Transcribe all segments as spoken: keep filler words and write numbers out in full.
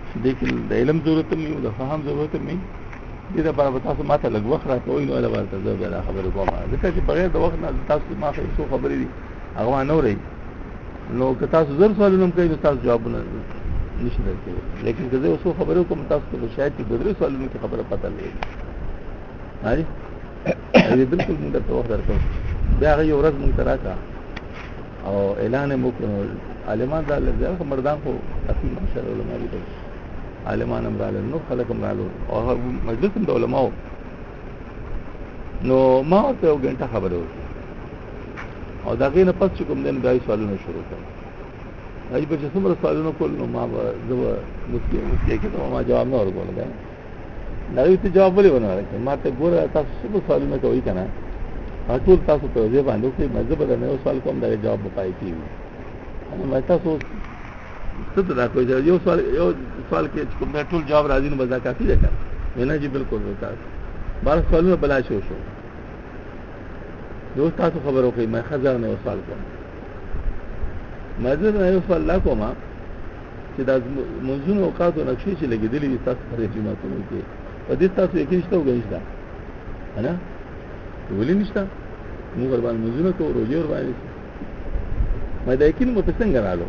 لیکن د علم ضرورت مې او د فهم ضرورت مې دې لپاره به تاسو ماته لږ وخت راکوئ نو دا ورته زه بیا دا خبرې کوم ځکه چې بغیر د وخت نه تاسو ما څه خبرې دي هغه نه اورئ نو که تاسو زر سوالونه کوي نو تاسو جوابونه نشئ درکولی لیکن که زه اوس خبرې کوم تاسو ته شاید چې دوه سوالونه کې خبره پته لګي هاي دې بالکل موږ ته وخت درکو بیا هغه یو ورځ موږ ته راکا او اعلان مو کړو عالمان دا لږه مردان خو اصلي ماشاءالله علماء دي عالمان امرال نو خلک امرال او مجلس د علماء نو ما ته یو غنټه خبره وکړه او دا غینه پس چې کوم دین دای سوالونه شروع کړ ای په چې څومره سوالونه کول نو ما زه مسکی مسکی کې ما جواب نه ورکول دا دا یو ته جواب ولې ونه راکې ما ته ګوره تاسو څه سوالونه کوي کنه ټول تاسو په ځای باندې کوي مزه به نه سوال کوم دا جواب پای کیږي انا ما تاسو څه دا کوي یو سوال یو سوال کې کوم دا ټول جواب راځي نو بزا کافي ده کنه نه جی بالکل وکړ بار سوالونه بلا شو شو دوست تاسو خبر وکړئ ما خزر نه سوال کوم مزه نه یو سوال لا کوم چې دا منځونو اوقات او نقشې چې لګېدلې دي تاسو په رجماتونو کې په دې تاسو یقین شته وګڼئ انا ولې نشته موږ وربان منځونو ته روزي وربان ما دا یقین مو په څنګه رالو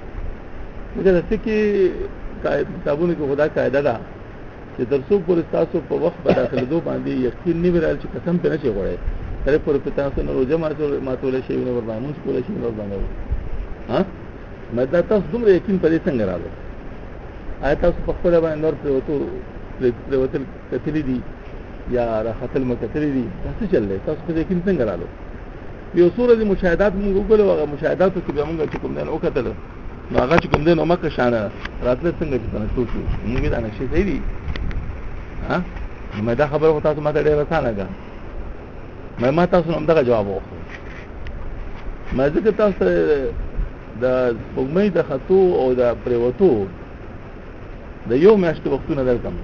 دا څه کې قاعده کتابونو کې خدا قاعده ده چې درسو پر تاسو په وخت په داخله دوه باندې یقین نه ورال چې قسم په نشي غوړې تر پر تاسو نو روزه ماتول شي نو وربان موږ کول شي نو وربان ها مدا تاسو دومره یقین په دې څنګه راغله آیا تاسو په خپل باندې نور پر وته پر وته کتلې دي یا راحتل مکتلې دي تاسو چلې تاسو په یقین څنګه راغله یو سورې مشاهدات موږ وګورو هغه مشاهدات چې موږ چې کوم نه وکړل نو هغه چې کوم دین او مکه شانه راتله څنګه چې تاسو شو موږ دا نشي صحیح دي ها مې دا خبره تاسو ماته ډېر وسانه ده مې ما تاسو هم دا جواب وکړ مې ځکه تاسو د سپوږمۍ د خطو او د پریوتو د یو میاشتې وختونه درکم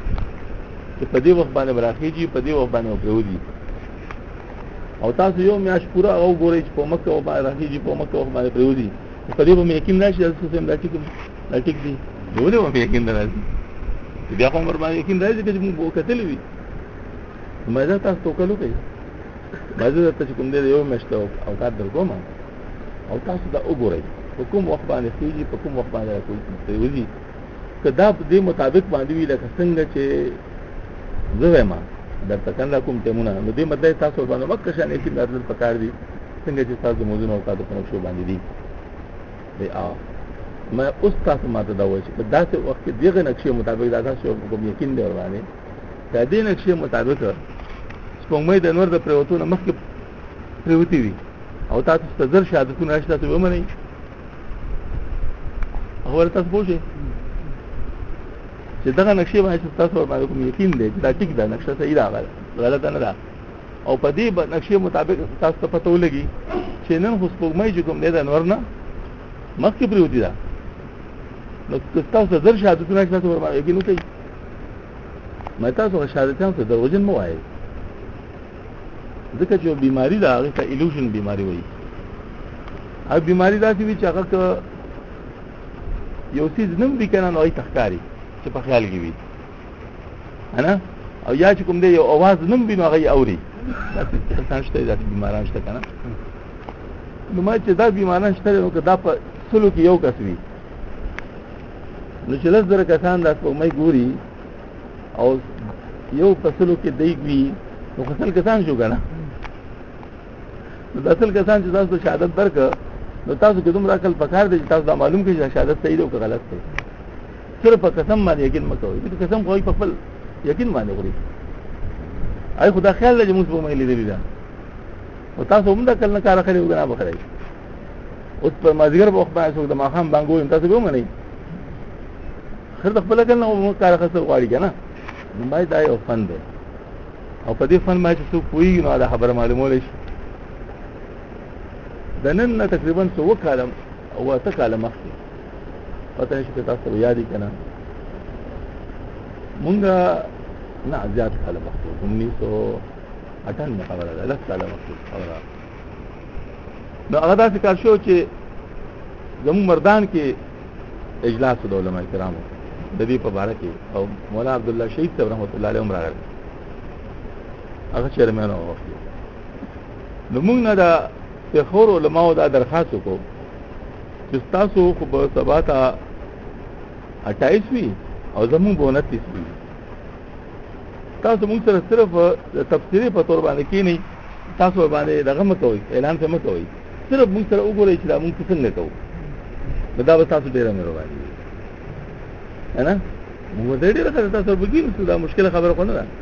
چې په دې وخت باندې براخیږي په دې وخت باندې پریودي او تاسو یو میاشت پورا او ګورئ چې په مکه او براخیږي په مکه او باندې پریودي په دې باندې یقین راشي چې څه هم راټیک راټیک دي نو دې باندې یقین راځي بیا کوم باندې یقین راځي چې موږ وکړلې وي مزه تاسو توکلو کوي مزه ته چې کوم دې یو میاشت او کار درګوم او تاسو دا وګورئ په کوم وخت باندې کیږي په کوم وخت باندې راځي وځي کدا په دې مطابق باندې وی لکه څنګه چې زه ما درته کنه کوم ټیمونه نو دې مده تاسو باندې مکه شانې کې درل پکار دي څنګه چې تاسو موضوع او تاسو په نقشو باندې دي دی ا ما اوس تاسو ماته دا وایي چې داسې وخت کې دغه نقشې مطابق دا تاسو کوم یقین دی ورانه دا دې نقشې مطابق سپوږمۍ د نور د پروتونه مخکې پروتي وي او تاسو ستزر شهادتونه راشي تاسو ومنئ هغه تاسو پوښي چې دغه نقشې باندې تاسو باندې کوم یقین دی دا ټیک ده نقشه صحیح ده غلط نه ده او په دې نقشې مطابق تاسو ته پته ولګي چې نن خو سپوږمۍ چې کوم دی د نور نه مخکې پروتي ده نو تاسو زر شهادتونه راشي تاسو باندې یقین وکړئ مې تاسو شهادتونه ته دروژن مو وایي ځکه چې بیماری ده هغه ته ایلوژن بیماری وایي هغه بیماری ده چې هغه یو څه نوم دي کنه نو ای تخکاری چې په خیال کې وي انا او یا چې کوم دی یو आवाज نوم بینو هغه اوري تاسو شته دا بیماران شته کنه نو ما چې دا بیماران شته نو که دا په سلو کې یو کس وي نو چې لږ زره کسان دا په مې ګوري او یو په سلو کې دی وي نو خپل کسان شو کنه نو د اصل کسان چې تاسو شهادت درک نو تاسو کې دومره عقل پکار دی چې تاسو دا معلوم کړئ چې شهادت صحیح دی او غلط دی صرف په قسم باندې یقین مکوئ دې قسم خو په خپل یقین باندې غوړي آی خدا خیال لږ موږ په مې لیدل دا او تاسو هم دا کله کار کړی وګنا بخړی اوس په مازیګر په وخت باندې څوک د ماخام بانګو تاسو به ومنئ خیر د خپل کله نو کار خاصه غواړي کنه نو مې دا یو فن دی او په دې فن باندې څوک وایي نو دا خبره معلومول شي د نن تقریبا څو کاله او اته کاله مخکې پته نشي که تاسو یادې کنه مونږه نه زیات کاله مخکې انیس سو اٹھانوے خبره ده لس کاله مخکې خبره نو هغه داسې کار شو چې زموږ مردان کې اجلاس د علماء کرامو د دې په باره کې او مولانا عبد الله شهید صاحب رحمت الله علیه راغلی هغه چیرمن او وخت نو موږ نه دا په خور علماء دا درخواست وکړو چې تاسو خو په سبا ته اٹھائیس وی او زموږ به انتیس وی تاسو موږ سره صرف د تفسیری په تور باندې کې نه تاسو باندې دغه مکوئ اعلان څه مکوئ صرف موږ سره وګورئ چې دا موږ څنګه کوو دا به تاسو ډیره مهرباني انا موږ دې ډیره سره تاسو وګورئ نو دا مشکله خبره خو نه ده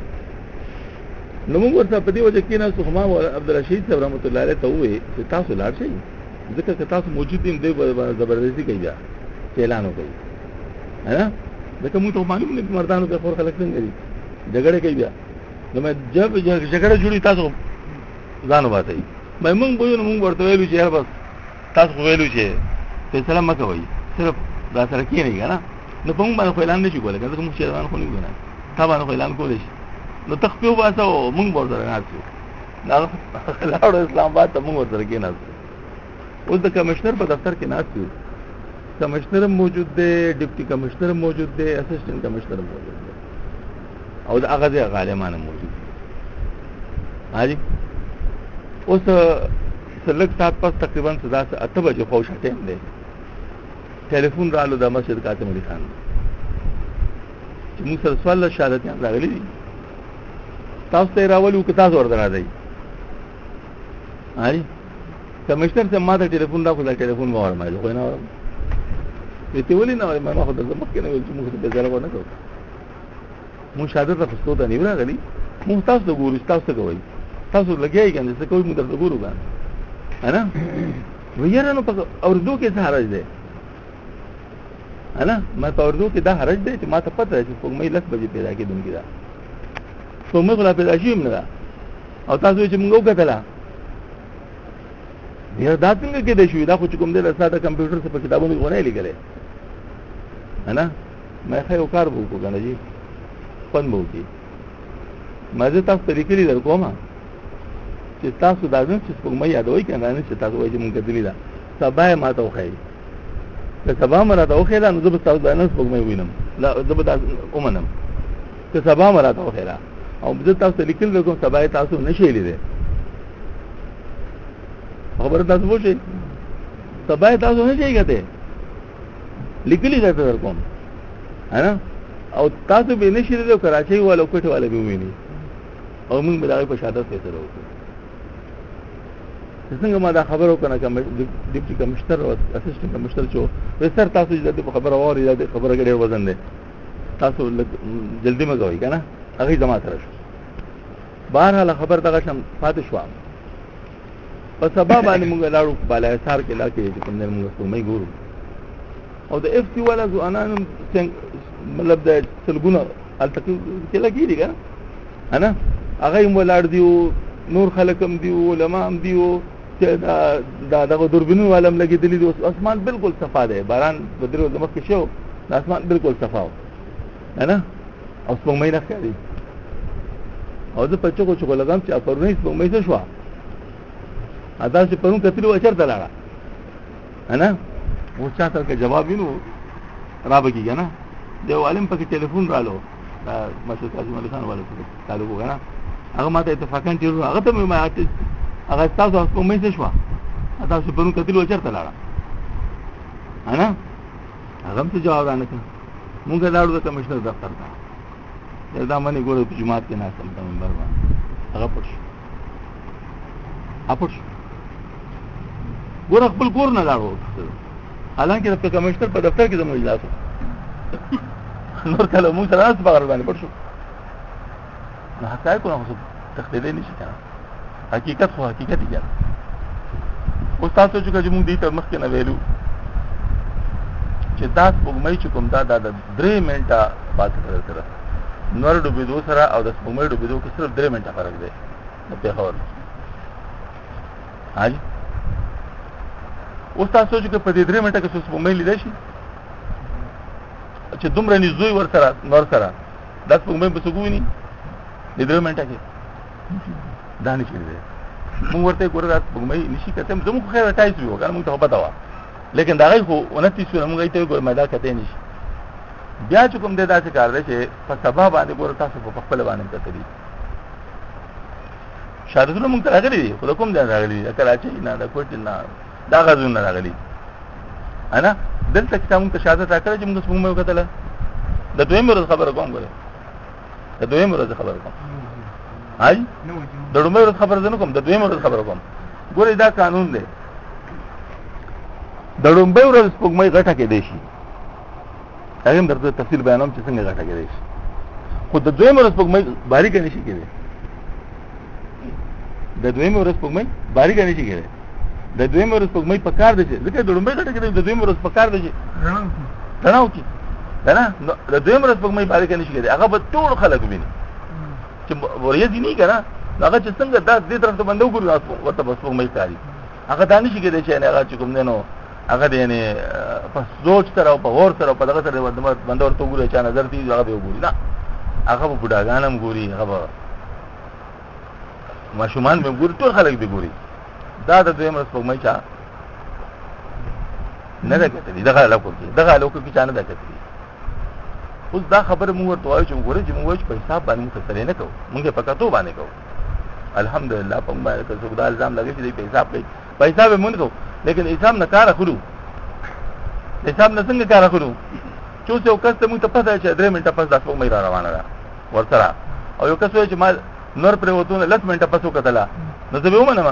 نو موږ ورته په دې وجه کې نه سخما او عبدالرشید صاحب رحمت الله علیه ته وې چې تاسو لاړ شئ ځکه چې تاسو موجود دي دې زبردستی کوي بیا اعلان وکړي انا ځکه موږ ته معلوم نه مردانو په خور خلک څنګه دي جګړه کوي بیا نو مې جب جګړه جوړي تاسو ځان وباسئ مې موږ به نو موږ ورته ویلو چې بس تاسو ویلو چې فیصله مکه وایي صرف دا سره کې نه کنه نو په موږ باندې اعلان نشي کولای ځکه موږ شهروان خو نه یو نه تا باندې اعلان کولای شي نو تخفیو واسه موږ ورته راځو دا لاړو اسلام آباد ته موږ ورته کې نه اوس د کمشنر په دفتر کې ناشته کمشنر موجود دی ډیپټي کمشنر موجود دی اسسټنټ کمشنر موجود دی او د هغه ځای غالمان موجود دی حاجی اوس سلک سات پس تقریبا صدا سے اته بجې خو شته دی ټلیفون رالو د مسجد کاتم علي خان چې موږ سره سوال شهادتيان راغلي دي تاسو ته راولو که تاسو ورته راځي حاجی کمشنر سے ما ته ټلیفون راکړ دا ټلیفون مو ورمایل خو نه ورم ته ولې نه ورم ما خو د زمک نه ویل چې موږ ته ځای ورنه کوو مو شاده ته پښتو ته نیو راغلی مو تاسو د ګورو تاسو ته کوي تاسو لګیای کنه څه کوي مو درته ګورو کنه انا ویره نو په اردو کې څه حرج ده انا ما په اردو کې دا حرج ده چې ما ته پته چې په مې لس بجې پیدا کېدونکې ده په مې غلا پیدا شوم نه او تاسو چې موږ وکړه یا دا څنګه کې د شوې دا خو چې کوم دې ساده کمپیوټر څخه په کتابونو غوڼې لیکلې انا مې خو یو کار وکړو کنه جی پن مو کې مزه تاسو طریقې در کومه چې تاسو دا نه چې په مې یادوي کنه نه چې تاسو وایي مونږ کتلی دا سبا ما ته وخی که سبا مرا ته وخی دا نو زه به تاسو دا نه په مې وینم لا زه به تاسو اومنم که سبا مرا ته وخی او زه تاسو لیکل کوم سبا تاسو نشئ لیدل خبر تاسو وشي سبا تاسو نه شي کته لیکلي راته در کوم انا او تاسو به نشي د کراچۍ والو کوټه والو به ویني او موږ به دا په شاده ته سره وکړو څنګه ما دا خبرو کنه کوم ډیپټي کمشنر او اسسټنټ کمشنر چې وستر تاسو د خبره ووري د خبره ګډه وزن ده تاسو جلدی مګوي کنه هغه زما سره شو بهر خبر دغه شم فاتح شو په سبا باندې موږ لاړو بالای سار کې لا کې چې کوم نه موږ کومې ګورو او د اف سی ولا زو انا مطلب د سلګونه التقي کې لګي دي کنه انا هغه مو لاړ دیو نور خلکم دیو علماء هم دیو چې دا دا دغه دوربینو عالم لګیدلی دي اسمان بالکل صفا ده باران بدرو دمک کې شو د اسمان بالکل صفا و انا او څنګه نه ښکاري او د پچو کو چو لګم چې پرونی څنګه څه شو ادا چې پرون کتلو اچر دلاړه انا و چاته کې جواب وینو را بګیږي نه دیو عالم په ټلیفون رالو دا مشر قاسم علي خان والو تعلق وګڼه هغه ماته اتفاقاً تیرو هغه ته ما هغه تاسو په مې څه شو ادا چې پرون کتلو اچر دلاړه انا هغه ته جواب نه کړ مونږ لاړو د کمشنر دفتر ته دا باندې ګورو په جماعت کې نه سم په منبر باندې هغه پټ شو اپټ ګور خپل کور نه لاړو حالانکه د کمشنر په دفتر کې زموږ اجلاس نور کله موږ سره اس بغیر باندې پټ شو نه حقایق نه خو تخلیل نشي کنه حقیقت خو حقیقت دی اوس تاسو چې موږ دې ته مخکې نه ویلو چې تاسو په مې چې کوم دا د درې منټه پاتې سره نور ډوبېدو سره او د سپوږمۍ ډوبېدو کې صرف درې منټه فرق دی د پیښور حاجی اوس تاسو چې په دې درې منټه کې څه سپوږمۍ لیدای شي چې دومره نږدې ور سره نور سره د سپوږمۍ په سګویني د درې منټه کې دا نشي دی موږ ورته ګورو د سپوږمۍ نشي کته زموږ خو خیر راټایس وي وګورم موږ ته پتا و لیکن دا غي خو ونتی سو موږ ته ګور مدا کته نشي بیا چې کوم دې داسې کار دی چې په سبا باندې ګوره تاسو په خپل باندې کتلی شهادتونه موږ ته راغلي دي خو د کوم ځای راغلي دي کراچۍ نه د کوټ نه دا غزونه راغلي انا دلته چې موږ ته شهادت راکړه چې موږ څنګه وکړه د دویم ورځ خبره کوم ګوره د دویم ورځ خبره کوم هاي د دویم ورځ خبره نه کوم د دویم ورځ خبره کوم ګوره دا قانون دی د دویم ورځ سپوږمۍ غټه کې دی شي هغه درته تفصیل بیانوم چې څنګه غټه کې دی شي خو د دویم ورځ سپوږمۍ باریک نشي کېږي د دویم ورځ سپوږمۍ باریک نشي کېږي د دویم ورځ سپوږمۍ په کار دی ځکه د دویم غټه کې د دویم ورځ په کار دی رڼاو کی دا نه د دویم ورځ سپوږمۍ باریک نشي کېږي هغه به ټول خلک ویني چې ورځ نه کنه هغه چې څنګه د دې طرف ته بندو ګوري ورته سپوږمۍ کاری هغه دانش کېږي چې هغه چې کوم نه هغه دې نه په سوچ سره او په اور سره په دغه سره بندو ورته ګوري چې نظر دی هغه به ګوري نه هغه به بډاګانم ګوري هغه ماشومان به ګوري ټول خلک به ګوري دا د دویم ورځ سپوږمۍ چا نه ده کتلې دغه لوکو کې دغه لوکو کې چا نه ده کتلې اوس دا خبره موږ ورته وایو چې موږ ګورې چې موږ په حساب باندې موږ څه نه کوو موږ په کتو باندې کوو الحمدلله په باندې که څوک دا الزام لګي چې په حساب کوي په حساب موږ کوو لیکن حساب نه کار اخلو حساب نه څنګه کار اخلو چې یو کس ته موږ ته پته چې درې منټه پس د سپوږمۍ را روانه ده ورسره او یو کس وایي چې ما نور پر وته لس منټه پس وکړه نو زه به ومنم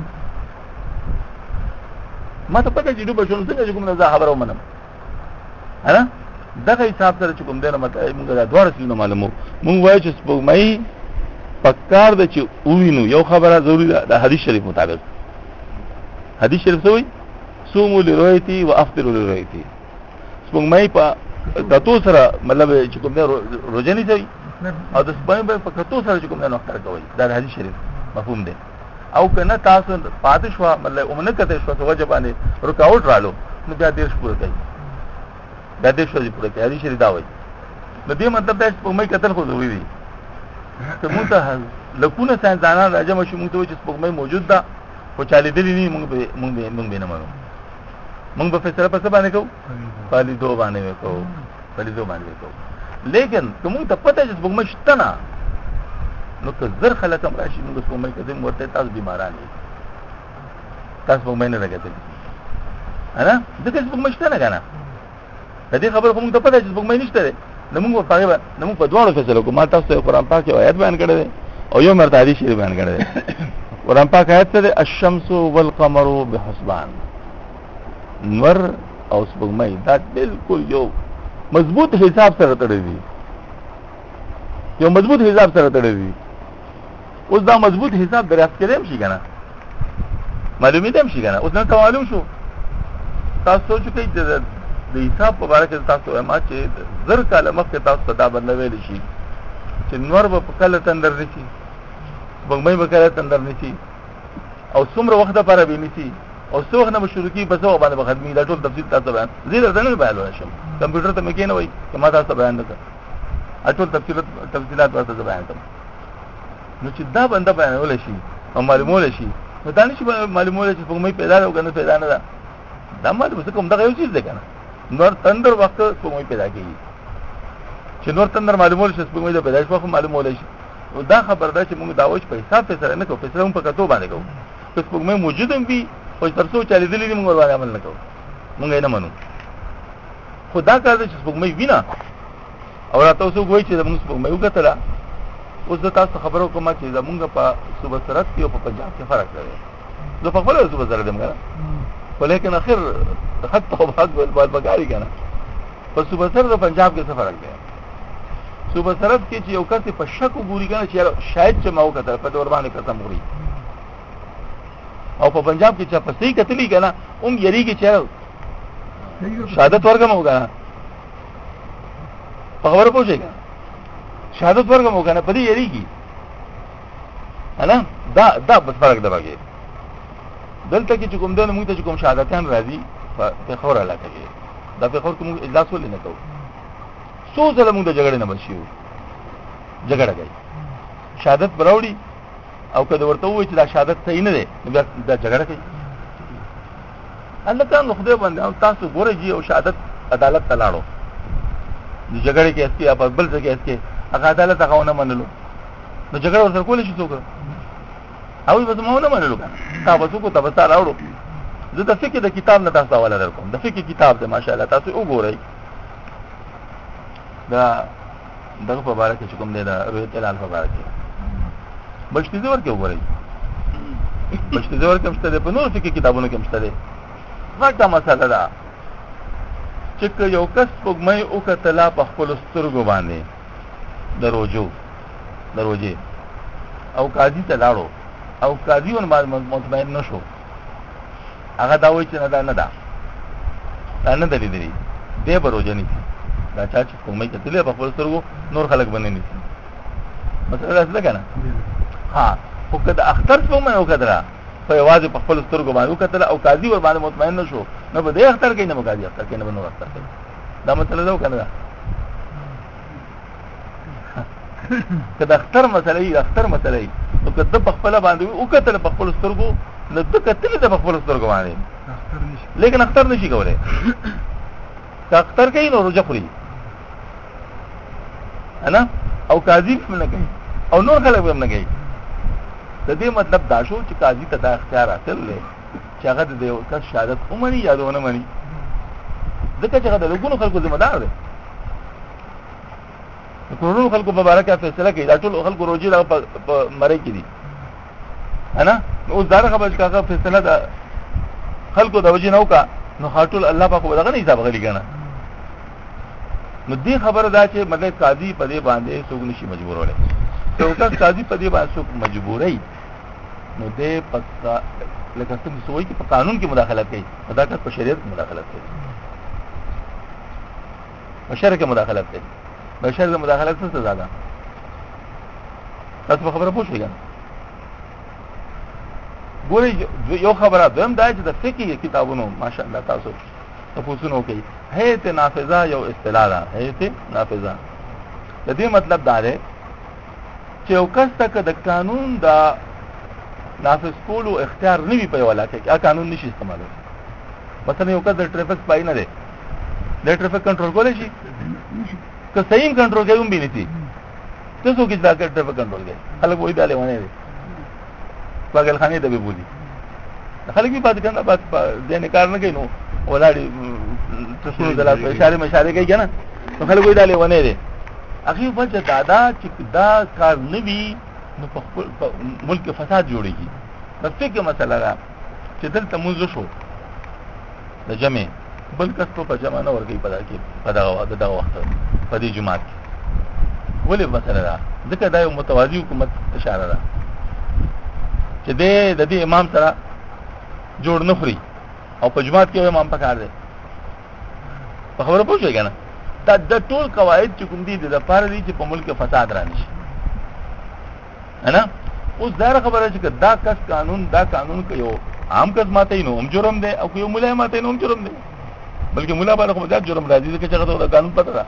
ما ته پته چې دوی بشون څنګه کوم نه خبره ومنم ها دغه حساب سره چې کوم دنه مته موږ دا دوه رسول معلومو موږ وایو چې سپوږمۍ پکار د چې وینو یو خبره ضروری ده د حدیث شریف مطابق حدیث شریف څه وایي صوموا لرؤيتي وافطروا لرؤيتي سپوږمۍ په تاسو سره مطلب چې کوم نه روزه نه کوي او د سپوږمۍ په تاسو سره چې کوم نه نوښت کوي دا حدیث شریف مفهوم دی او کنه تاسو پاتې شو مطلب اومنه کته شو وجه باندې رکاوټ رالو نو بیا دې شپور کوي دا دې شو دې پوره کوي حدیث شریف دا وایي نو دې مطلب دا سپوږمۍ کتل خو ضروري دي ته موږ ته لکونه ساينسدانان راځم چې موږ ته چې سپوږمۍ موجود ده خو چالي دي نه موږ به موږ به موږ به نه مانو موږ به فیصله پس باندې کوو پالي دو باندې وکړو پالي دو باندې وکړو لیکن کوم ته پته چې سپوږمۍ شته نه نو که زر خلک هم راشي موږ سپوږمۍ کده ورته تاسو بیماران دي تاسو سپوږمۍ نه لګیدل انا دغه سپوږمۍ شته نه کنه د دې خبر کوم ته پته چې سپوږمۍ نشته نو موږ په هغه نو موږ په دواړو فیصله کوو ما تاسو قرآن پاک او آیت بیان کړی او یو مرته حدیث شریف بیان کړی قرآن پاک آیت ته الشمس والقمر بحسبان نور او سپوږمۍ دا بالکل یو مضبوط حساب سره تړلي دي یو مضبوط حساب سره تړلي دي اوس دا مضبوط حساب دریافت کړم شي کنه معلومه دم شي کنه اوس نه معلوم شو تاسو سوچ کوئ د حساب په اړه کې تاسو ما چې زر کاله مخکې تاسو دا بدلوي شي چې نور به په کله تندر نشي سپوږمۍ به کله تندر نشي او څومره وخت لپاره به نشي او څو وخت نه شروع کی بس او باندې خدمت دا ټول تفصیل تاسو بیان زیاده نه بیان شم کمپیوټر ته مې نه وای چې ما تاسو بیان وکړ اټول تفصیلات تفصیلات تاسو بیان کوم نو چې دا بنده بیانول شي او معلومول شي نو دا نشي معلومول چې سپوږمۍ پیدا او کنه پیدا نه ده دا معلومه څه کوم دا یو چیز ده کنه نور تندر وخت سپوږمۍ پیدا کیږي چې نور تندر معلومول شي سپوږمۍ د پیدایش وخت معلومول شي او دا خبر ده چې موږ دا وښ په حساب سره نه کوو په په کتو باندې کوو چې سپوږمۍ موجود هم وي او ترڅو چې لیدلې موږ باندې عمل نه کوو موږ یې نه منو خدا کار دې چې سپوږمۍ وینا او تاسو وایي چې موږ سپوږمۍ وکړه اوس تاسو خبرو کوم چې زمونږ په صوبه سرحد کې او په پنجاب کې فرق دی زه په خپل صوبه سرحد دم غواړم ولیکن اخر حتی او حق ول بګاری کنه په صوبه سرحد او پنجاب کې څه فرق دی صوبه سرحد کې چې یو کس په شک وګوري کنه چې شاید چې ما وکړه په دور باندې قسم وګوري او په پنجاب کې چې په صحیح کتلی کنه هم یریږي چې شهادت ورکم وګا په خبره پوښیږي شهادت ورکم وګا نه پدې یریږي انا دا دا بس فرق دی باقي دلته کې چې کوم دنه موږ ته کوم شهادتان راځي په خبره علاقه کې دا په خبر کوم اجلاس ولې نه کوو څو ځله موږ د جګړې نه بچیو جګړه کوي شهادت براوړي او کله ورته وایي چې دا شهادت صحیح نه دی دا جګړه کوي الله تعالی خدای باندې او تاسو ګورئ او شهادت عدالت تلاړو د جګړې کې اسکی یا په بل څه کې اسکی هغه عدالت هغه نه منلو نو جګړه ورسره کول شي څوک او به زموږ نه منلو تاسو کو تاسو راوړو زه د فقہ د کتاب نه تاسو حواله درکوم د فقہ کتاب د ماشاءالله تاسو وګورئ دا دغه په اړه کې کوم دی دا روایت الهال په اړه کې بشتی زور کې وګورئ بشتی زور کې مشته په نور فقہ کتابونو کې مشته ده واټه مسله ده چې یو کس پګمې او کتلا په خپل سترګو باندې دروجو دروځي او قاضي ته لاړو او قاضي ون مطمئن نشو هغه دا وایي چې نه دا نه دا دا نه دلی دی دی بروجنی دا چا چې کومې کتلې په خپل سترګو نور خلک باندې نه مثلا څه کنه ها خو کله اختر څو مې وکړه په واځي په خپل سترګو باندې وکړه او قاضي ور باندې مطمئن نشو نو به دې اختر کې نه مګاځي اختر کې نه نور اختر کې دا مطلب دا کنه کله اختر مسلې اختر مسلې نو کله په خپل باندې وکړه په خپل سترګو نو د کتلې د خپل سترګو باندې لیکن اختر نشي کولای که اختر کوي نو روزه خوري انا او قاضي هم نه کوي او نور خلک هم نه کوي د دې مطلب دا شو چې قاضي ته دا اختیار حاصل دی چې هغه د یو کس شهادت ومني یا ونه مني ځکه چې هغه د لګونو خلکو ذمہ دار دی کورونو خلکو په باره کې فیصله کوي دا ټول خلکو روزي لا په مړی کې دي انا اوس دا خبره چې هغه فیصله ده خلکو د وجې نو کا نو خاطر الله پاک ودغه نه حساب غلي کنه نو دې خبره دا چې مطلب قاضي په دې باندې څوک نشي مجبورولای څوک قاضي په دې باندې څوک مجبورای نو دې پکا لکه څنګه سوې چې په قانون کې مداخلت کوي دا که په شریعت کې مداخلت کوي په شرع کې مداخلت کوي په شرع کې مداخلت څه زیاده تاسو خبره پوښتنه کوي ګوري یو خبره دویم دا چې د فقہ کتابونو ماشاءالله تاسو تاسو نو کوي هيئت نافذه یو اصطلاح ده هيئت نافذه د دې مطلب دا دی چې یو کس تک د قانون دا نافذ کولو اختیار نه وي په ولاکه کې قانون نشي استعمالول مثلا یو کس د ټریفک پای نه دی د ټریفک کنټرول کولای شي که صحیح کنټرول کوي هم بنتي تاسو کې دا ټریفک کنټرول کوي خلک وایي دا لونه دي پاگل خانه ته به بولی خلک به پات کنه بس دې کار نه کوي نو ولاړی تاسو د لاس اشاره مشاره کوي کنه نو خلک وایي دا لونه دي اخی په دادا چې دا کار نه وي نو په ملک فساد جوړیږي د فقہ مسله ده چې دلته موږ شو د جمع بل کس په جمع نه ورګي پدا کې پدا د دا وخت په دې جمعات ولې مسله ده ځکه دا یو متوازی حکومت اشاره ده چې د دې امام سره جوړ نه خوري او په جمعات کې امام پکار دی په خبره پوښتنه کنه دا د ټول قواعد چې کوم دي د لپاره دي چې په ملک فساد رانشي انا اوس دا خبره چې دا کس قانون دا قانون کې یو عام کس ماته نو هم جرم دی او یو مولا ماته نو هم جرم دی بلکې مولا باندې خو دا جرم راځي چې هغه د قانون پته ده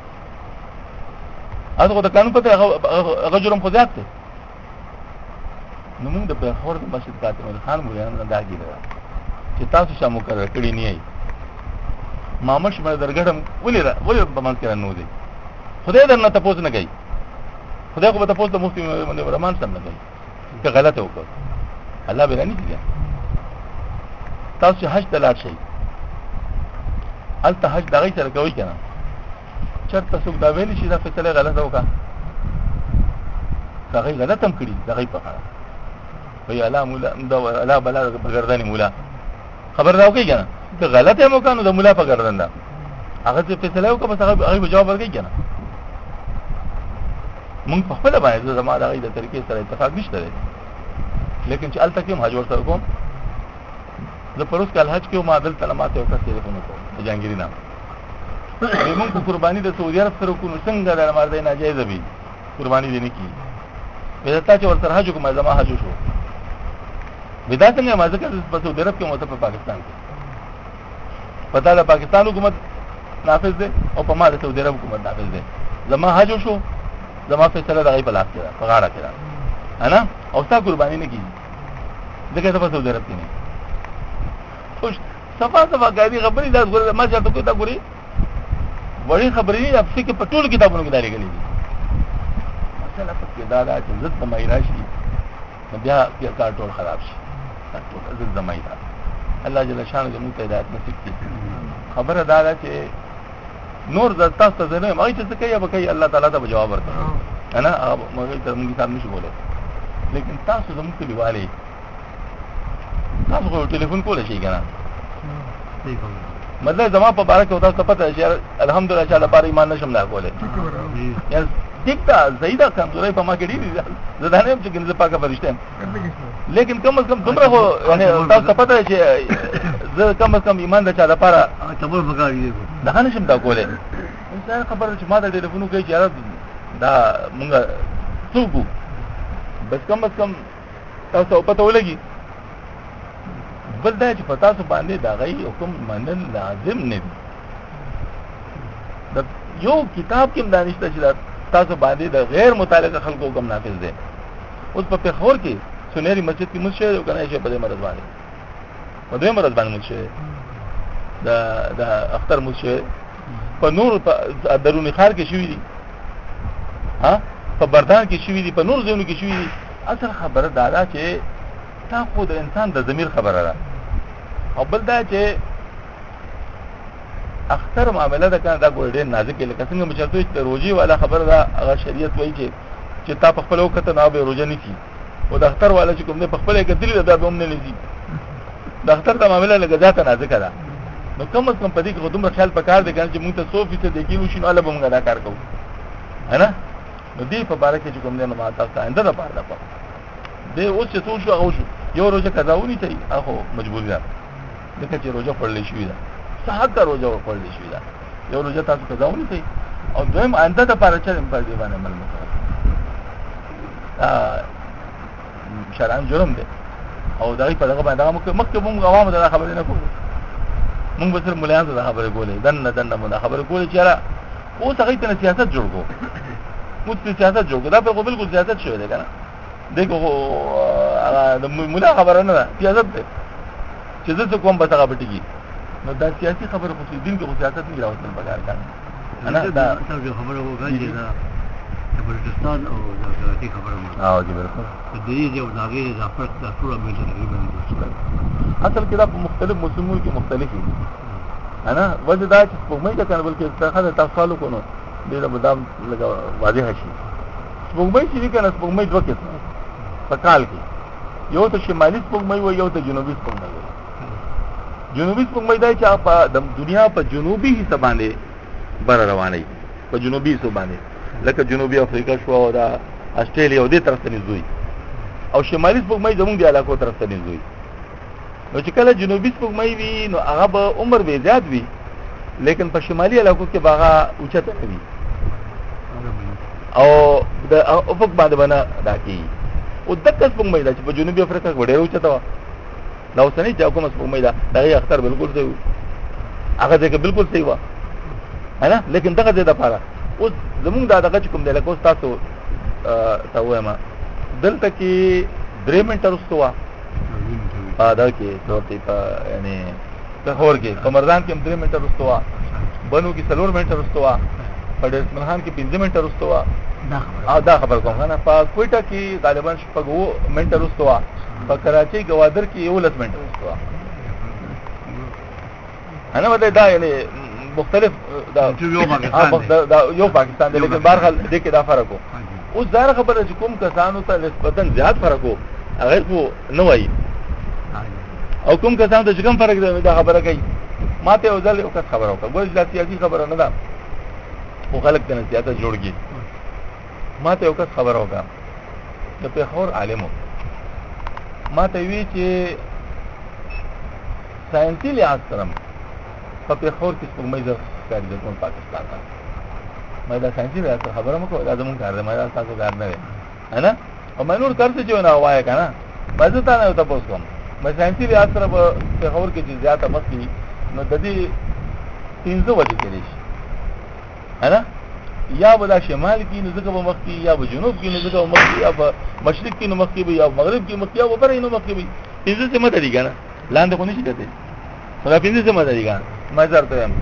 هغه د قانون پته هغه جرم خو ذات دی نو موږ د پیښور د مسجد فاطمه خان مولانا دا کیږي چې تاسو شامو کړی کړی نه یې مامش مې درګړم ولې را ولې په مان کې نه ودی خدای درنه تاسو نه کوي خدای خو به تاسو د مفتي باندې رحمان سم نه کوي که غلطه وکړه الله به نه کیږي تاسو حج ته لاړ شئ الته حج دغه سره کوي کنه چرته څوک دا ویل شي دا فیصله غلطه وکړه هغه غلط هم کړی دغه په اړه وی الله مولا دا الله بلا بغردانی مولا خبر راو کوي کنه ته غلط هم وکړو د مولا په ګردان دا هغه څه فیصله وکړه بس هغه جواب ورکړي کنه مونږ په خپل باندې زموږ دغه د طریقې سره اتفاق نشته لیکن چې الته کوم حج ورته کوم زه پروس کال حج کې ما دل تلمات یو کس ټلیفون وکړ جانګيري نام موږ په قرباني د سعودي عرب سره کوو څنګه د مرده ناجایز وي قرباني دي نه کی ودا چې ورته حج کوم زما حج شو ودا څنګه ما ځکه په سعودي عرب کې مو په پاکستان کې پتا ده پاکستان حکومت نافذ ده او په ما د سعودي عرب حکومت نافذ ده زما حج شو زما فیصله دغه په لاس کې ده په غاړه کې ده انا او تا قرباني نه کیږي ځکه ته په سعودي عرب کې نه خوش صفا صفا غادي خبرې دا غوړه ما چاته کوي دا ګوري وړي خبرې نه افسي کې په ټول کتابونو کې دالي غلي دي مسله پکې دا دا چې زت مې راشي بیا بیا کار ټول خراب شي ټول زت زمای دا الله جل شانه دې موږ ته هدایت نصیب کړي خبره دا ده چې نور ز تاسو ته نه مې چې څه کوي به کوي الله تعالی ته جواب ورکړي انا موږ ته موږ حساب نشو کولای لیکن تاسو زموږ کلیوالي تاسو خو ټلیفون کولای شئ کنه مطلب زما په باره کې او تاسو پته چې الحمدلله چې الله پاره ایمان نشم نه کولای یعنی ټیک ده زیاده کمزوري په ما کې دي زدانه هم چې ګنځه پاکه فرشته لیکن کم از کم دومره خو یعنی تاسو پته چې زه کم از کم ایمان د چا لپاره تبر وګاړي دا نشم دا کولای انسان خبره چې ما د ټلیفون کوي چې دا مونږه څوک بس کم از کم تاسو پته ولګي بل دا چې پتا سو باندې دا غي حکم منل لازم نه دي د یو کتاب کې دانشته چې تاسو باندې د غیر متعلقه خلکو حکم نافذ دي اوس په پیښور کې سنيري مسجد کې مسجد او کنه شي په دې مرز باندې په دې مرز باندې مسجد دا دا اختر مسجد په نور په درونی خار کې شوې دي ها په بردان کې شوې دي په نور ځینو کې شوې دي اصل خبره دا ده چې تا خو د انسان د ضمیر خبره ده او بل دا چې اختر معاملې ده کنه دا ګور ډېر نازک لکه څنګه مچته چې روزي والا خبره ده هغه شریعت وایي چې چې تا په خپل وخت نه به روزه نيسي او د اختر والا چې کوم نه په خپل کې دلی ده به هم نه لذي د اختر د معاملې لګا ځاته نازک ده نو کوم څه په دې کې خودم خیال پکار دي چې موږ ته سو فیصد د کینو شنو الله به موږ دا کار کوو هنا نو دې په باره کې چې کوم نه ما تاسو آینده ده پاره ده دې اوس چې څو شو هغه شو یو روزه قضاونی ته هغه مجبوری ده دغه چې روزه خورلې شوې ده صحت روزه خورلې شوې ده یو روزه تاسو قضاونی ته او دویم آینده ته پاره چې په دې باندې عمل وکړئ شرعاً جرم ده او دغه په دغه باندې موږ مخکې موږ عوام ته خبرې نه کوو موږ به صرف مليان ته خبرې کولې دنه دنه موږ خبرې کولې چې را اوس هغه ته سیاست جوړ کو موږ سیاست جوړ کو دا په بالکل سیاست شوی دی کنه دغه د مولا خبره نه ده سیاست ده چې زه کوم به هغه بټیږي نو دا سیاسي خبره خو دین کې سیاست نه راوستل پکار کار انا دا خبره وګورئ دا بلوچستان او د خبره مو او دې بالکل د دې یو داګه د فرق د ټول ملت تقریبا اصل کې دا په مختلف موسمونو کې مختلف دي انا وجه دا چې په مې دا کنه بلکې څنګه تاسو کو نو دې له مدام لګا واضح شي سپوږمۍ چې کنه سپوږمۍ دوه قسم په کال کې یو ته شمالي سپوږمۍ وي یو ته جنوبي سپوږمۍ وي جنوبي سپوږمۍ دا چې په د دنیا په جنوبي حصہ باندې بر روانه په جنوبي حصہ باندې لکه جنوبي افریقا شو او دا استرالیا او دې طرف ته نزوي او شمالي سپوږمۍ زموږ د علاقو طرف ته نزوي نو چې کله جنوبي سپوږمۍ وي نو هغه به عمر به زیات وي لیکن په شمالي علاقو کې باغه اوچته وي او د افق باندې باندې راکې او دغه سپوږمۍ د په جنوبي افریقا کې ډېر اوچته و نو سنې چې کومه سپوږمۍ ده دغه اختر بالکل صحیح هغه ځکه بالکل صحیح و انا لیکن دغه د لپاره اوس زمونږ دا دغه کوم دی لکه تاسو ته وایم دلته کې درې منټه رستوا ا دا کې دوی په یعنی په هور کې کمردان کې درې منټه رستوا بنو کې څلور منټه رستوا په دسمنخان کې پنځه منټه رستوا دا خبر دا خبر کوم نه په کوټه کې غالبا شپږو منټه رستوا په کراچي گوادر کې یو لس منټه رستوا انا ولې دا یعنی مختلف دا دا یو پاکستان دی لیکن بهر حال دې کې دا فرق وو اوس ظاهر خبره چې کوم کسانو ته نسبتا زیات فرق وو هغه خو نه وایي او کوم کسانو ته چې کوم فرق دی دا خبره کوي ماته یو ځل یو کس خبره وکړه ګور دا سیاسي خبره نه ده خو خلک ته سیاست جوړږي ماته یو کس خبره وکړه د پیښور عالمو ماته وی چې ساينسي لحاظ سره په پیښور کې سپوږمۍ د کاری د پاکستان نه مې دا ساينسي لحاظ خبره مکو دا زموږ کار دی مې تاسو کار نه دی انا او مې نور کار څه جو نه وایي کنه مې ته نه تاسو کوم مې ساينسي لحاظ سره په پیښور کې چې زیاته مخکې نو د دې پنځه وجې کېږي انا یا به شمال کې نو ځکه به مخکې یا به جنوب کې نو ځکه مخکې یا به مشرق کې نو مخکې به یا مغرب کې مخکې یا به بره نو مخکې به پنځه څه مته دي کنه لاندې خو نشي کېدای خو دا پنځه څه مته دي کنه ما زرته یم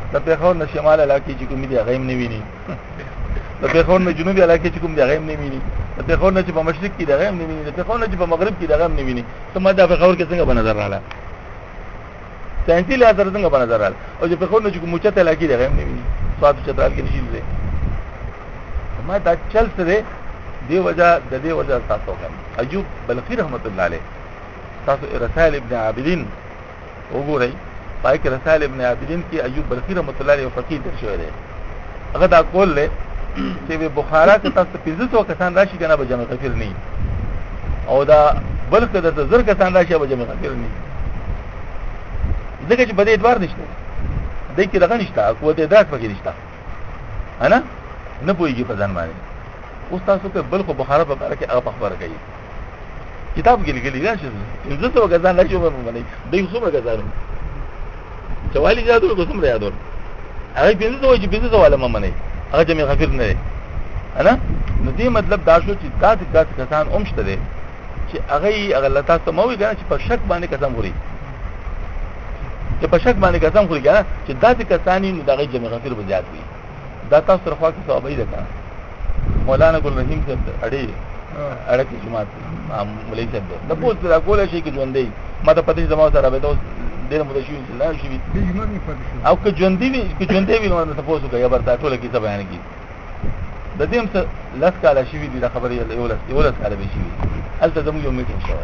د پیښور نه شمال علاقې چې کوم دي هغه هم نه ویني د پیښور نه جنوبي علاقې چې کوم دي هغه هم نه ویني د پیښور نه چې په مشرق کې هغه هم نه ویني د پیښور نه چې په مغرب کې هغه هم نه ویني ثم د پیښور کې څنګه په نظر رااله ساينسي لحاظ څنګه په نظر رااله او چې پیښور نه چې کوم چته علاقې هغه هم نه ویني سواد چترال کې نشي دي ما دا چل سره دی وجہ د دې وجہ تاسو کوم ایوب بلخی رحمت الله علیه تاسو رسائل ابن عابدین وګورئ پای کې رسائل ابن عابدین کې ایوب بلخی رحمت الله علیه فقيه در شوی دی هغه دا کول له چې په بخارا کې تاسو پنځه سوه کسان راشي کنه به جمع غفیر نه او دا بلکې د زر کسان راشي به جمع غفیر نه ځکه چې په دې ادوار نشته دای کې دغه نشته قوت ادراک پکې نشته انا نه پويږي په ځان باندې اوس تاسو ته بل خو بخارا په اړه کې هغه خبره کوي کتاب کې لیکلي دی چې پنځه سوه کسان راشي به باندې دای څومره کسان چوالی یادول کو څومره یادول هغه پنځه سوه چې پنځه سوه علما مني هغه جمع غفیر نه دی انا نو دې مطلب دا شو چې تاسو تاسو کسان اومشته دي چې هغه هغه لته سموي کنه چې په شک باندې قسم خوري چې په شک باندې قسم خوري کنه چې داسې کسانی نو دغه جمع غفیر به زیات وي دا تاسو سره خوا کې صحابه ده کنه مولانا ګل رحیم صاحب اړې اړه کې جماعت مولوی صاحب د پوس پر کول شي کې ژوندې ما ته پته زموږ سره به تاسو ډېر مده شي چې لا شي او که ژوندې وي که ژوندې وي نو تاسو کوي برتا ټول کې څه بیان کی د دې هم څه لاس کاله شي دي خبرې یو لاس یو لاس کاله به شي هلته زموږ یو میټینګ شوی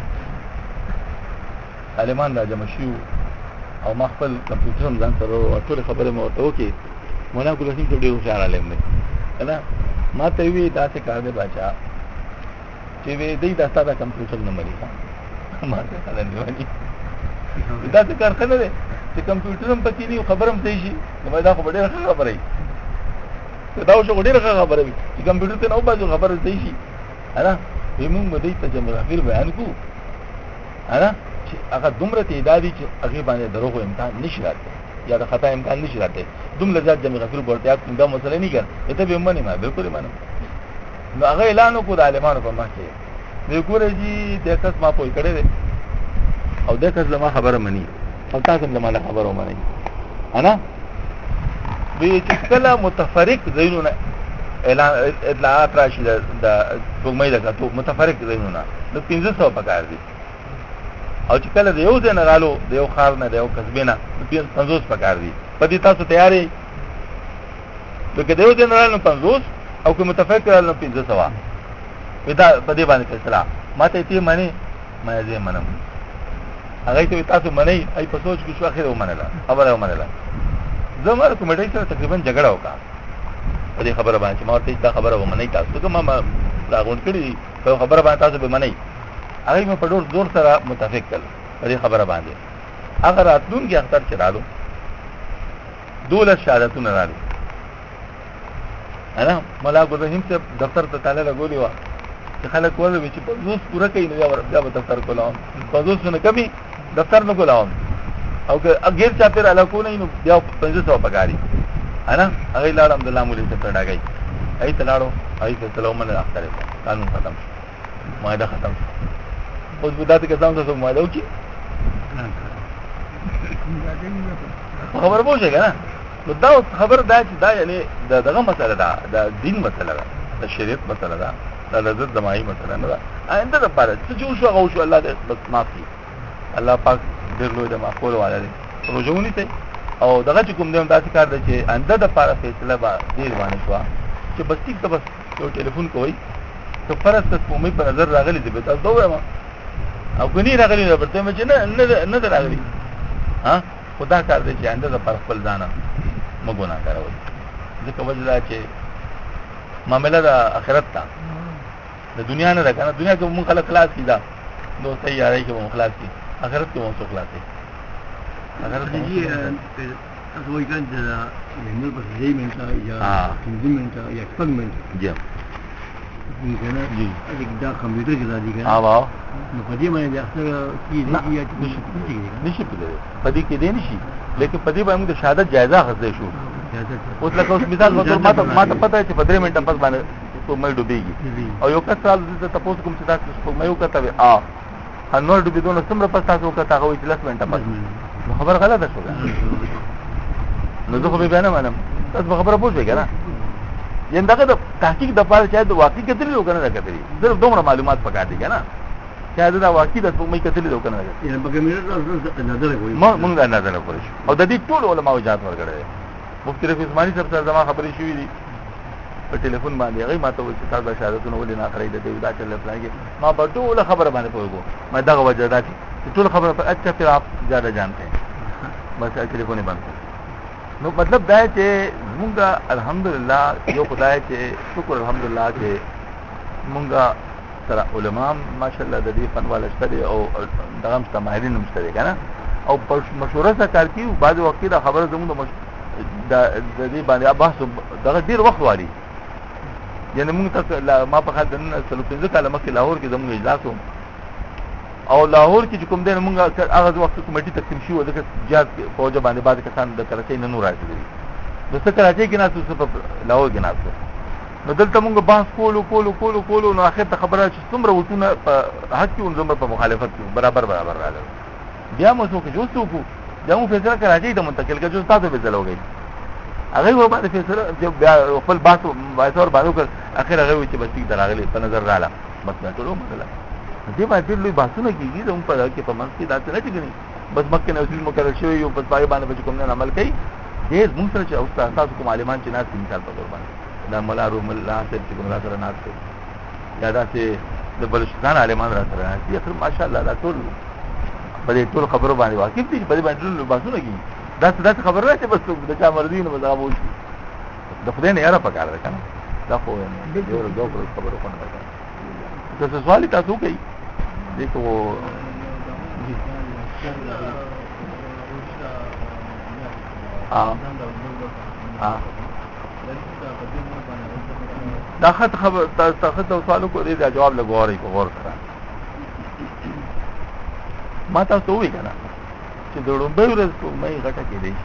علمان دا جمع شو او ما خپل کمپیوټر هم ځان سره ټول خبره مو ورته وکي مولا ګل رحیم ډېر هوښیار عالم دی انا ما ته وی تاسو کار دی بچا چې وی دې دا ساده کمپیوټر نه مری ما ته خلک نیولې دا څه کار کنه دی چې کمپیوټر هم پکې نه خبرم ځي شي نو دا خو ډېر خبره ای دا اوس ډېر خبره وي چې کمپیوټر ته نو بازو خبره ځي شي انا موږ مدې ته جمع غفیر بیان کو انا چې هغه دومره تعدادي چې هغه باندې دروغ امکان نشي راځي یا د خطا امکان نشي راځي دومره ذات جمع غفیر ورته کوم دا مسله نه کړ ته به منې ما بالکل منم نو هغه اعلان وکړ د عالمانو په مخ کې وی ګوره جی د کس ما پوي کړی او د کس لما خبره مني او تاسو هم لما خبره ومني انا وی چې کله متفرق زینونه اعلان اطلاعات راشي د کومې ده ته متفرق زینونه د پنځه سوه پکار دي او چې کله د یو ځای رالو د یو خار نه د یو کسبینه پنځوس پکار دي په دې تاسو تیاری لکه د یو ځای رالو پنځوس او کوم متفرق رالو پنځه سوه دا په دې باندې فیصله ماته ته معنی ما دې منم هغه ته تاسو منئ ای په سوچ کې شو اخر ومنله خبره ومنله زموږ کمیټې سره تقریبا جګړه وکړه په دې خبره باندې ما ته دا خبره ومنئ تاسو کومه ما راغون کړی په خبره باندې تاسو به منئ هغه مې په ډور زور سره متفق کړ په دې خبره باندې هغه راتلون کې اختر چرالو دولت شهادتونه رالو انا مولا ګل رحیم صاحب دفتر ته تعالی لګولې و چې خلک ورته چې په زوس پوره کوي نو بیا به دفتر کولاو په زوس نه کمی دفتر نه کولاو او که غیر چا پر علاقو نه نو بیا پنځه سوه پکاري انا هغه لاړ الحمدلله مولوی صاحب ته ډاګای ای تلاړو ای ته سلام نه اختر قانون ختم ماده ختم اوس بدات کې ځم تاسو ماده وکي خبر پوه شئ کنه نو دا خبر دا چې دا یعنی دغه مسله ده د دین مسله ده د شریعت مسله ده د لذت دمایي مسله نه ده آینده لپاره چې جو شو غو شو الله دې بس معاف کړي الله پاک ډېر لوی د معقول والا دی روزونی ته او دغه چې کوم دی تاسو کار دی چې آینده د لپاره فیصله به ډیر باندې شو چې بس ټیک ته بس یو ټلیفون کوي ته فرض ته کومې په نظر راغلی دی به تاسو دوه ما او کني راغلی نو ورته مې نه نه نه راغلی ها خدا کار دی چې آینده د لپاره خپل ځان مګونه کاروي ځکه وجه چې معاملې د آخرت ته د دنیا نه ده کنه دنیا کې مونږ خلک خلاص کیدا نو تیارې کې مونږ خلاص کی آخرت کې مونږ خلاص کی آخرت کې از وای ګان د نور په ځای منټه یا تنظیم منټه یا ایکسپریمنت جی کنه جی دا کمپیوټر کې راځي کنه ها واو نو په دې باندې اکثر کی دي یا نشي نشي په دې کې دی نشي لیکن په دې باندې د شهادت جایزه غوښته شو اوس لکه اوس مثال وګور ما ته ما ته پته چې په درې منټه پس باندې په مې ډوبېږي او یو کس سال د تاسو کوم چې تاسو په مې وکړه ا انور ډوبېدون څومره پس تاسو وکړه هغه چې لس منټه پس خبر غلطه شو نو زه خو به بیان منم تاسو خبره پوښتنه کنه ینده د تحقیق د پاره چې د واقعي کتلې او کنه کتلې صرف دومره معلومات پکار دي کنه چې دا واقعي د مې کتلې او کنه یعنی په کومه نظر کوي مونږ دا نظر کوي او د دې ټول علماء وجات ورګړي مفتی رفیع عثماني صاحب سره زما خبرې شوې دي په ټلیفون باندې هغه ماته وایي چې تاسو شهادتونه ولې نه خړې د دې دا چې لپاره ما په ټول خبره باندې پوهیږم ما دا وجه ده چې ټول خبره په اچھا پھر آپ زیادہ جانتے ہیں بس ټلیفون بند نو مطلب دا چې مونږه الحمدلله یو خدای چې شکر الحمدلله چې مونږه سره علما ماشاءالله د دې فن والا شته او دغه مستماهرین مشترک کنه او مشوره سره کار کوي بعض وخت دا خبره زموږ د د دې باندې بحث دغه ډیر وخت واري یعنی موږ ته ما په خاطر نن سلو پنځه کاله مخکې لاهور کې زموږ اجلاس وو او لاهور کې کوم دین موږ هغه وخت کمیټي تقسیم شو د جهاد فوج باندې بعد کسان د کراچۍ نه نور راځي د څه کراچۍ کې ناسو په لاهور کې ناسو نو دلته موږ بحث کولو کولو کولو کولو نو اخر ته خبره چې څومره وټونه په حق کې ونځم په مخالفت کې برابر برابر راغله بیا مو څوک جوړ څوک دا مو فیصله کراچۍ ته منتقل کړو تاسو به ځلوږئ هغه و باندې فیصله چې بیا خپل بحث وایثور باندې کړ اخر هغه چې بس یک دراغلی په نظر رااله بس دا ټول مسله دې باندې لوی بحثونه کیږي زموږ په دغه کې په منځ کې دا څه نه کیږي بس مکه نو اصول مقرر شوی او بس پای باندې به کوم نه عمل کوي دې موږ سره چې او تاسو کوم عالمان چې ناس مثال په تور باندې دا مولا روم الله چې څنګه سره ناس یا دا چې د بلوچستان عالمان را سره ناس دي ماشاءالله دا ټول په دې ټول خبرو باندې واقف دي په دې باندې ټول بحثونه کیږي دا څه دا خبره راځي بس د چا مرضی نه مزه وو د خدای نه یاره پکاره ده کنه دا خو یو ورځ دوه خبرو کوي دا څه سوال تاسو کوي دې کو ا ا دا خط خبر تاسو سوالو کو دې جواب لګورئ په غور سره ما تاسو وی کنه چې د لومبۍ ورځ په مې غټه کې دی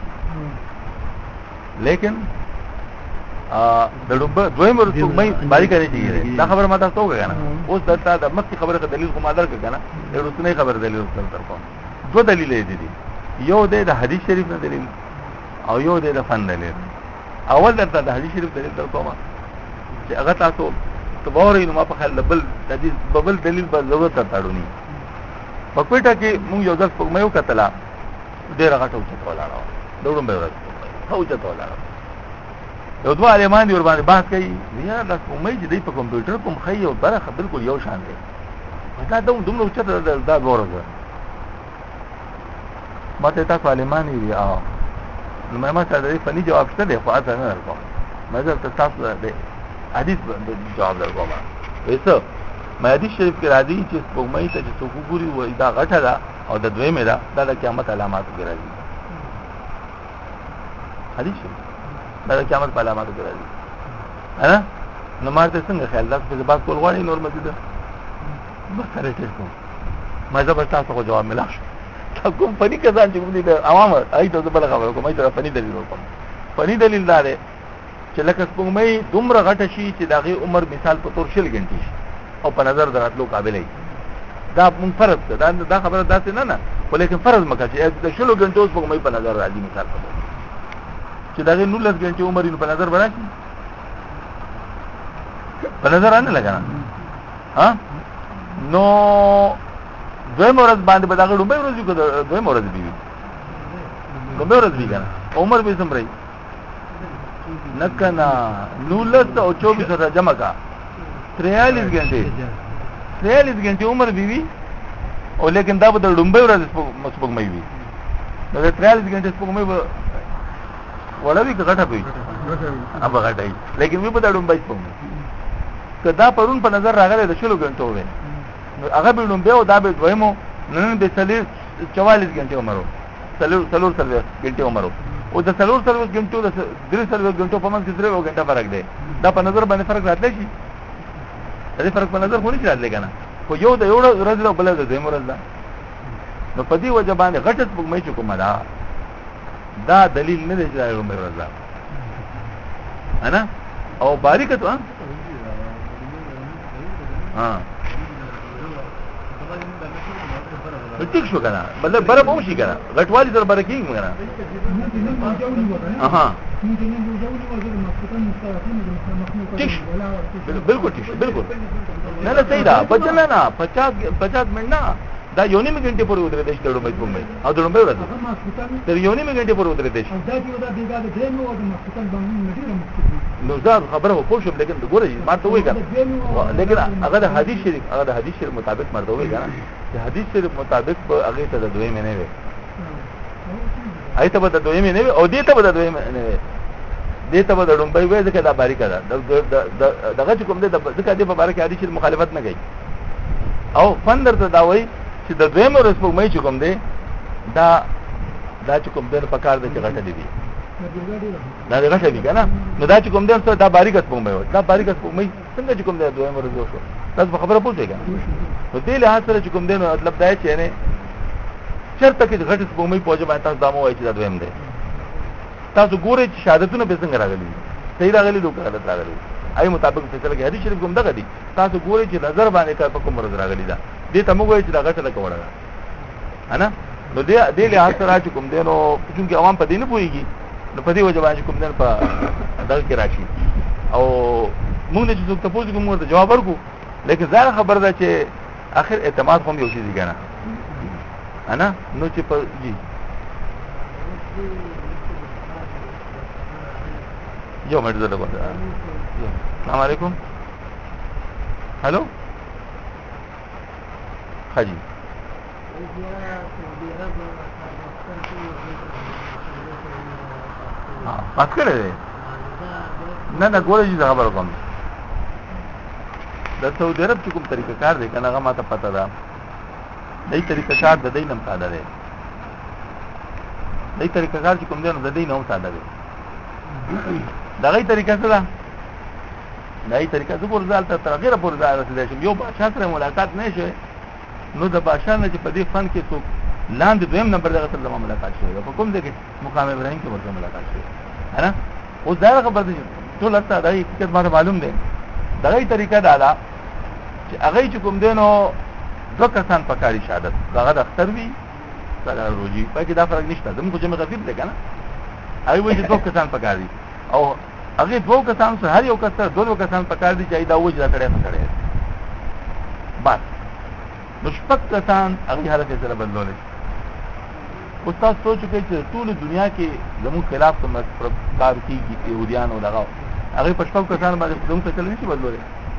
لیکن ا د لومبۍ دویم ورځ په مې باندې کوي چې دا خبره ما تاسو وکړه کنه اوس درته د مکه خبره ته دلیل کوم درک کنه د رسنۍ خبره دلیل تر کوم دو دلیل دي یو د حدیث شریف نه دلیل او یو د فن دلیل اول درته د حدیث شریف دلیل تر کوم چې هغه تاسو تبوري نو ما په خل بل حدیث بل دلیل په ضرورت تاړونی په کوټه کې مونږ یو ځل په مې وکتلا ډېر غټه اوچته ولاړه دوړم به ورته هو اوچته ولاړه یو دوه عالمان دی ور باندې بحث کوي یا د کومې چې دی په کمپیوټر کوم خي او برخه بالکل یو شان دی دا دوم دومره اوچته دا ورغه ماته تاسو عالمان دی او نو ما ته د فني جواب شته دی خو اته نه درکوم مزه تاسو د حدیث جواب درکوم وېسو ما حدیث شریف کې راځي چې کومې ته چې څوک ګوري و دا غټه ده او د دویمه ده د قیامت علامات کې راځي حدیث د قیامت په علامات کې راځي ها نو مارته څنګه خیال ده چې بس کول غواړي نور مزید بس سره ټکو ما زه تاسو خو جواب ملا شو کوم فني کسان چې کوم دي عوام ایته بل خبره کوم ایته فني دلیل وکم فني دلیل دا ده چې لکه کومې دومره غټه شي چې دغه عمر مثال په تور شل غنټي او په نظر دراتلو قابل ای دا منفرد ده دا, دا خبره داسې نه نه ولیکن فرض مکه چې د شلو غنټو په کومې په نظر راځي مثال چې دا نو لږ غنټه عمر په نظر وراشي په نظر نه لګا ها نو دوی مرز باندې به دا غړومبه ورځ یو دوی مرز دی دوی مرز دی کنه عمر به سمري نکنا نولت او چوبیس سره جمع کا تریالیس غنټه تریالیس غنټه عمر بیوی او لیکن دا به د لومبۍ ورځ مسبوق مې وي نو د تریالیس غنټه مسبوق مې وړوي کټه پي اب غټه لیکن وی به د لومبۍ په کدا پرون په نظر راغله د شلو غنټو وې نو هغه به لومبۍ او دا به دویمو نن به سلیس چوالیس غنټه عمرو سلور سلور سلور غنټه عمرو او د سلور سلور غنټو د درې سلور غنټو په منځ کې درې غنټه فرق دی دا په نظر باندې فرق راتلی شي دې فرق په نظر خو نه راتلی کنه خو یو د یو ورځ له بل د دیم ورځ ده نو په دې وجه باندې غټت په مې چې کومه دا دا دلیل نه دی چې دا عمر ورځ ده انا او باریکته ها ها ټیک شو کنه مطلب بره به شي کنه غټوالی سره بره کیږي کنه اها بالکل ټیک شو بالکل نه نه صحیح ده پچل نه پچاس پچاس منټ نه دا یو نیمه غنټه پورې ودرې دې ډېر مې کوم او ډېر مې ورته تر یو نیمه غنټه پورې ودرې دې دا چې دا بیګا د دې نو د مسکن باندې ډېر مخکې نو زاد خبره وکړ شو لیکن ګوره ما ته وایي لیکن هغه د حدیث شریف هغه د حدیث شریف مطابق مرته وایي کنه چې حدیث شریف مطابق به هغه ته د دوی مې نه وي ایته به د دوی مې نه وي او دې ته به د دوی مې نه وي دې ته به د ډومبای وایي ځکه دا باریک ده دغه کوم دې ځکه دې په باره کې حدیث شریف مخالفت نه کوي او فندر ته دا وایي چې د دویم ورځ په مې چې کوم دی دا دا چې کوم دی په کار د چغټه دی دا د غټه دی کنه نو دا چې کوم دی دا باریک په مې دا باریک په مې څنګه چې کوم دی دویم ورځ وشو تاسو خبره پوښتنه کنه نو دې له حاصله چې کوم دی نو مطلب دا چې نه چرته کې غټه په مې پوجا باندې تاسو دامو وایي چې دا دویم دی تاسو ګورئ چې شهادتونه به څنګه راغلي صحیح راغلي دوه غلط راغلي آی مطابق فیصله کې حدیث شریف کوم دغه دي تاسو ګورئ چې نظر باندې کار په کوم ورځ راغلی دا دې ته موږ وایو چې دا غټه لکه وړه ده انا نو دې دې له حاصل چې کوم دینو چې عوام په دې نه پويږي نو په دې وجه باندې کوم دین په دغه کې راشي او موږ نه چې څوک تاسو کوم ورته جواب ورکو لیکن ځان خبر ده چې اخر اعتماد هم یو شي دي کنه انا نو چې په جی یو منټ زده کوم السلام علیکم हेलो हाँ जी हाँ बात कर रहे ना ना गोरे जी खबर कम د سعودي عرب چې کوم طریقه کار دی کنه هغه ما ته پته ده دای طریقه کار د دې نم ساده دی دای طریقه کار چې کوم دی نو د دې نوم ساده دی دغه طریقه څه ده دای طریقه زه ورزال ته تغیر پر ځای رسیدای شم یو بادشاہ سره ملاقات نه شي نو د بادشاہ نه چې په دې فن کې څوک لاندې دویم نمبر دغه سره زموږ ملاقات شوی په کوم ځای کې مقام ابراهیم کې ورته ملاقات شوی ہے نا اوس دا خبر دي ټول ته دا حقیقت باندې معلوم دی دغه طریقه دا ده چې هغه چې کوم دینو دوه کسان پکاري شهادت هغه د اختر وی سره روجي پکې دا فرق نشته زموږ جمع غفیر دی کنه هغه وایي چې دوه کسان پکاري او هغه دوه کسان سره هر یو کس سره دوه کسان پکار دي چې دا وځي دا کړه کړه بس نو شپږ کسان هغه حالت سره بدلول استاد سوچ کوي چې ټول دنیا کې زموږ خلاف کوم کار کیږي يهوديان او لغاو هغه په شپږ کسان باندې زموږ څه چل نشي بدلول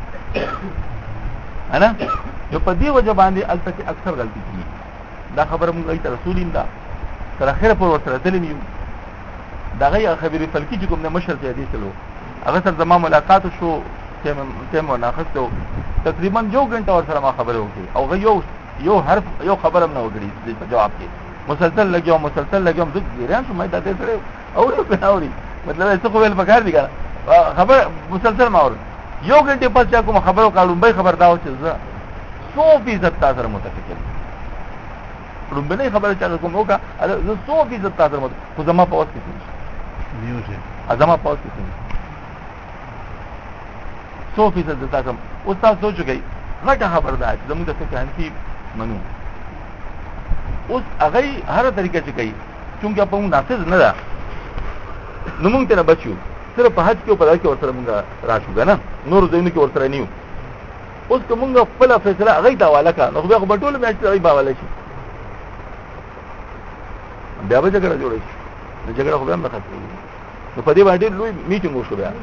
انا یو په دې وجه باندې البته اکثر غلطي کیږي دا خبره موږ ایت رسول الله تر اخره پر ورته تللی یو دا غي خبري فلکی چې کوم نه مشر ته دي سلو هغه سره زما ملاقات شو ته ته مناقشه تقریبا یو غنټه ور سره ما خبره وکړي او غي یو یو حرف یو خبره نه وکړي په جواب کې مسلسل لګیو مسلسل لګیو د ګریان شو مې دا ته سره او په اوري مطلب څه خو ویل پکار دي کنه خبر مسلسل ما اور یو غنټه پس چا کوم خبرو کالم به خبر داو چې زه سو فیصد تاسو سره متفق یم رومبنه خبره چا کوم وکا زه سو فیصد تاسو سره متفق خو زما په وخت کې نیوزه ازما پاس کې سو فیصد تاسو او تاسو سوچئ غټه خبر ده چې زموږ د فقه حنفي منو اوس هغه هر طریقه چې کوي چې په موږ نافذ نه ده نو موږ ته نه بچو صرف په حج کې په دغه کې ورسره موږ راشو کنه نور ځینې کې ورسره نیو اوس کومه خپل فیصله هغه دا والا نو خو به ټول میچ ای باواله شي بیا به جګړه جوړه شي د جګړه خو به هم ختمه نو په دې باندې لوی میټینګ وشو بیا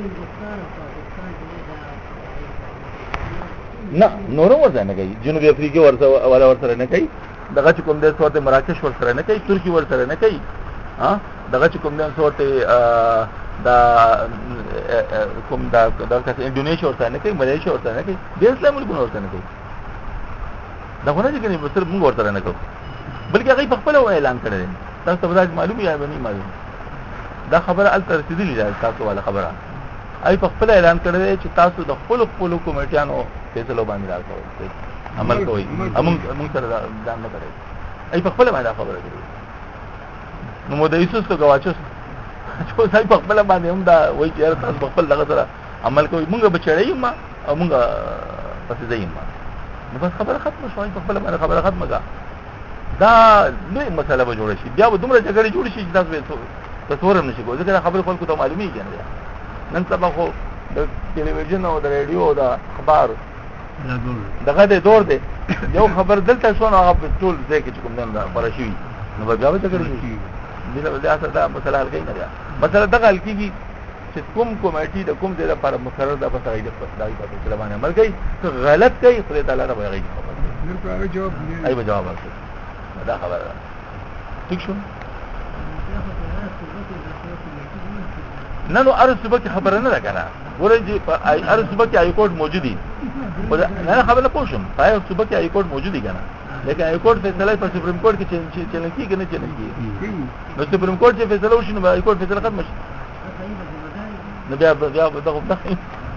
نه نور ورته نه کوي جنوبي افریقا ورته ولا ورته نه کوي دغه کوم د صورت مراکش ورته نه کوي ترکی ورته نه کوي ها دغه کوم د صورت دا کوم دا دغه انډونیشیا ورته نه کوي ملیشیا ورته نه کوي د اسلام ملکونو ورته نه کوي دا غوړه چې کني مصر موږ ورته نه کوي بلکې هغه په خپل اعلان کړی تاسو ته ولادت معلوم یا نه معلوم دا خبره ال ترسیدلی ده تاسو والا خبره ای په خپل اعلان کړی چې تاسو د خپل خپل کمیټیانو فیصلو باندې راځي عمل کوي موږ موږ سره ځان نه کوي ای په خپل باندې خبره کوي نو مو د ایسوس ته غواچو چې ځای په خپل باندې هم دا وایي چې تاسو په خپل دغه سره عمل کوي موږ بچړی ما او موږ پسې ځای ما نو بس خبره ختمه شوه په خپل باندې خبره ختمه ده دا نوې مسله به جوړه شي بیا به دومره جګړې جوړ شي چې تاسو تصور هم نشئ کولی ځکه خبرې خلکو ته معلومیږي نه نن سبا خو د ټلویزیون او د رادیو او د اخبار دغه د دور دی یو خبر دلته شو نو هغه په ټول ځای کې کوم نه خبره شي نو بیا به جګړې شي بیا دا مسله حل کوي نه ده مسله دغه حل کیږي چې کوم کمیټي د کوم ځای لپاره مقرر ده بس هغه په دای په فیصله باندې عمل کوي ته غلط کوي خدای تعالی را وایي خبر نور په جواب دی ای به جواب ورکړي دا خبره ده ٹھیک شو نه نو ارز صبح کی خبره نه ده کنه ورې چې ارز صبح کی ای کوډ موجود دي نه خبره پوښم پای صبح کی ای کوډ موجود دي کنه لیکن ای کوډ فیصله په سپریم کورټ کې چلن کیږي نه چلن کیږي نو سپریم کورټ چې فیصله وشي نو ای کوډ فیصله ختم شي نو بیا بیا دغه دغه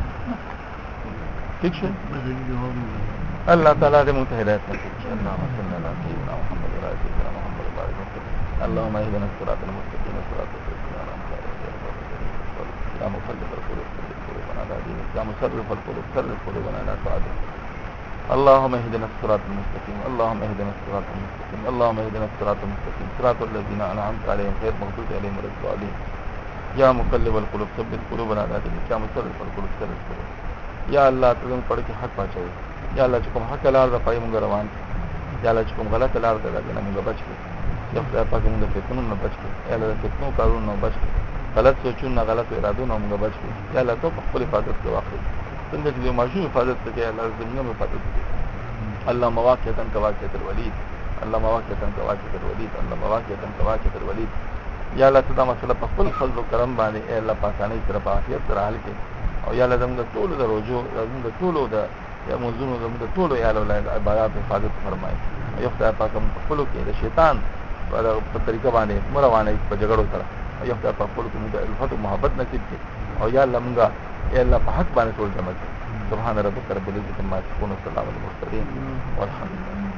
ٹھیک شو الله تعالی دې مونږ ته هدایت وکړي اللهم صل علی سيدنا محمد وعلى آل سيدنا محمد وبارك وسلم اللهم اهدنا الصراط المستقيم صراط الذين أنعمت عليهم يا مقلب القلوب ثبت قلوبنا على دينك يا مصرف القلوب صرف قلوبنا على طاعتك اللهم اهدنا الصراط المستقيم اللهم اهدنا الصراط المستقيم اللهم اهدنا الصراط المستقيم صراط الذين أنعمت عليهم غير المغضوب عليهم ولا الضالين یا مقلب القلوب ثبت قلوبنا على دينك یا مصرف القلوب صرف قلوب یا الله تعالی پڑھ کے حق پہنچاوي یا الله چې کوم حق لار ده پای مونږ روان یا الله چې کوم غلط لار ده دغه مونږ بچ کړي یا خدای پاک مونږ ته فتنو نه بچ کړي یا الله فتنو کارونو نه بچ کړي غلط سوچونه غلط ارادو نه مونږ بچ کړي یا الله ته خپل حفاظت کې واخلي څنګه چې ماشوم حفاظت کوي یا الله زموږ حفاظت کوي الله مواقعتا كواقعة الوليد الله مواقعتا كواقعة الوليد الله مواقعتا كواقعة الوليد یا الله تعالی مسله په خپل فضل او کرم باندې اے الله پاسانه سره په عافیت سره حل کړي او یا الله زموږ ټول د روزو زموږ ټول د یا موضوع زموږ ټول یا الله عبادت حفاظت فرمایي یو خدای پاک هم په خپل کې د شیطان په طریقه باندې مروانه په جګړو سره یو خدای پاک په خپل کې د الفت او محبت نصیب کړي او یا الله موږ یا الله په حق باندې ټول جمع کړي سبحان ربك رب العزة عما يصفون وسلام على المرسلين والحمد لله